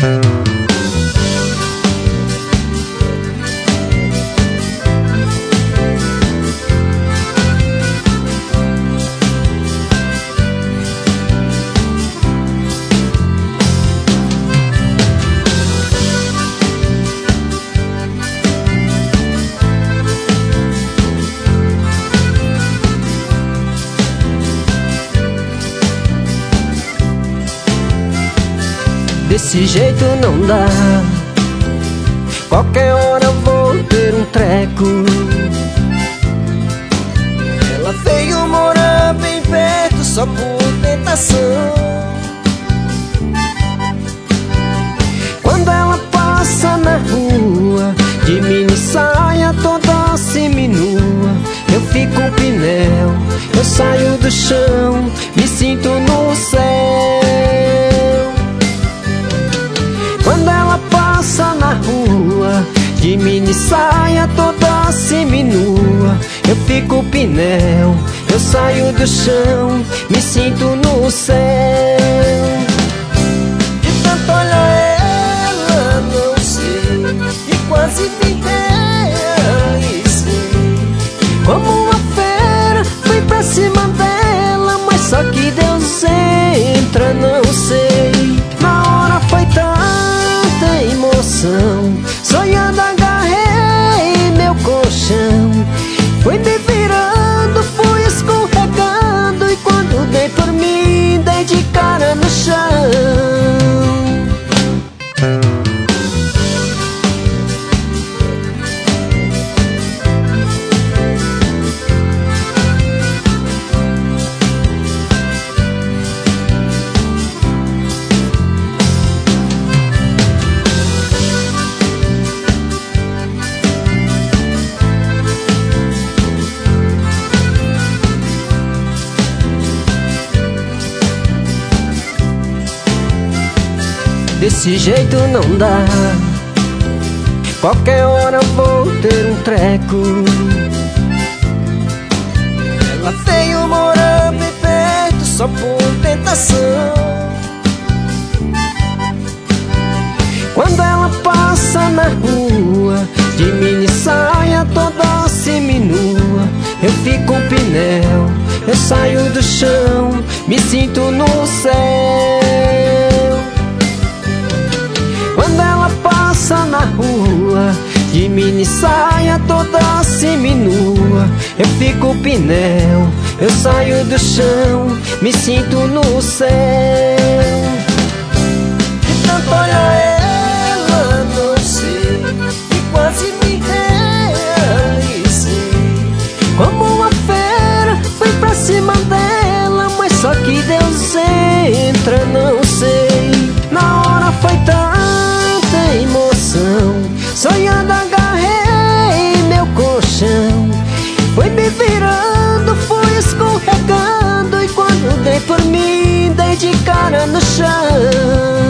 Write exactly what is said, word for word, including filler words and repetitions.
Desse jeito não dá. Qualquer hora vou ter um treco. Ela veio morar bem perto só por tentação. Quando ela passa na rua de mini saia toda seminua, eu fico um pneu, eu saio do chão, me sinto no céu. Quando ela passa na rua de mini saia toda seminua, eu fico pneu, eu saio do chão, me sinto no céu. De tanto olhar ela, não sei, e quase me realizei. Como uma fera, fui pra cima dela, mas só que Deus entra, não sei. Na hora foi tanta emoção, sonhando agarrei meu colchão. Fui me virando, fui escorregando, e quando dei por mim, dei de cara no chão. Desse jeito não dá. Qualquer hora vou ter um treco. Ela veio morar bem perto só por tentação. Quando ela passa na rua de mini saia toda seminua, eu fico um pneu, eu saio do chão, me sinto no céu. Quando ela passa na rua de mini saia toda seminua, eu fico pneu, eu saio do chão, me sinto no céu. De tanto olhar ela, não sei, e quase me realizei. Como uma fera, fui pra cima dela, mas só que Deus entra, não sei. Na hora foi tão emoção, sonhando agarrei meu colchão. Fui me virando, fui escorregando, e quando dei por mim, dei de cara no chão.